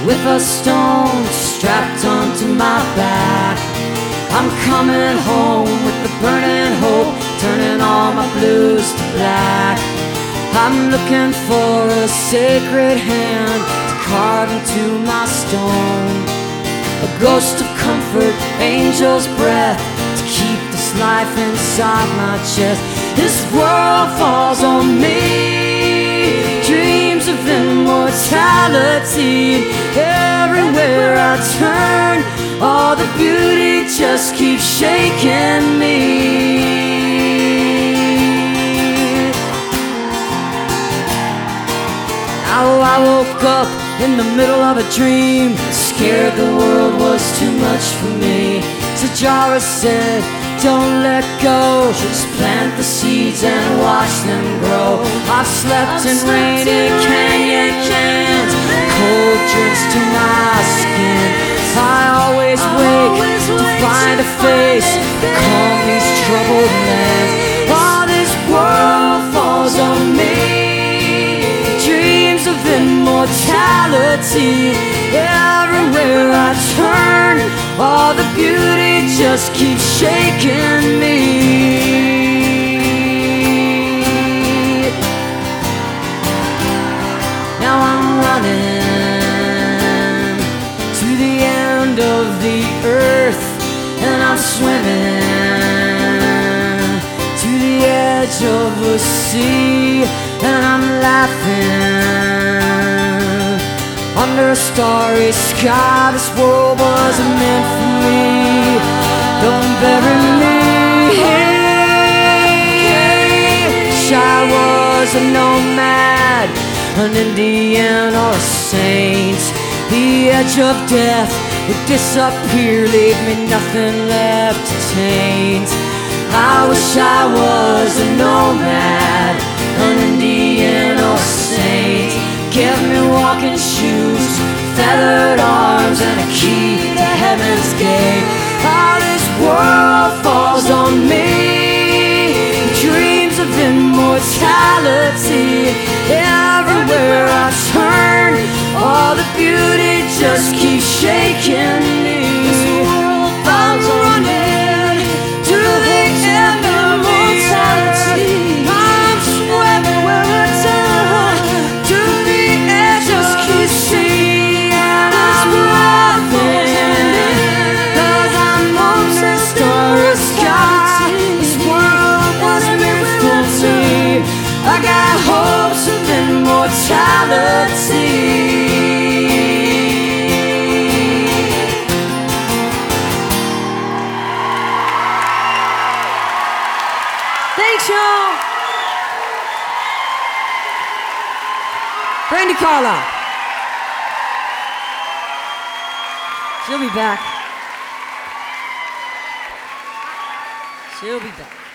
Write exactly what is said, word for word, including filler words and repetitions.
with a stone strapped onto my back. I'm coming home with the burning hope, turning all my blues to black. I'm looking for a sacred hand to carve into my stone, a ghost of comfort, angel's breath to keep this life inside my chest. This world falls on me, dreams of immortality. Everywhere I turn, all the beauty just keeps shaking me. Oh, I woke up in the middle of a dream, scared the world was too much for me. So Jara said, don't let go, just plant the seeds and watch them grow. I've slept in rainy canyon cans, cold drinks to my skin. I always wake to find a face to calm these troubled lands. All this world falls on me, dreams of immortality. Everywhere I turn, all the beauty just keeps shaking me. Now I'm running to the end of the earth, and I'm swimming to the edge of the sea, and I'm laughing under a starry sky. This world wasn't meant for me. Don't bury me. Wish I was a nomad, an Indian or a saint. The edge of death would disappear, leave me nothing left to taint. I wish I was a nomad, an Indian or saint. Give me walking shoes, feathered arms, and a key to heaven's gate. How this world falls on me, dreams of immortality. Everywhere I turn, all the beauty just keeps shaking me. This world falls on me, to the end of mortality. I'm swept where it's at, to the edge, just keep seeing. I'm laughing, cause I'm on the starry sky. This world wasn't meant for me. I got hopes of immortality. Thanks, y'all. Brandi Carlile. She'll be back. She'll be back.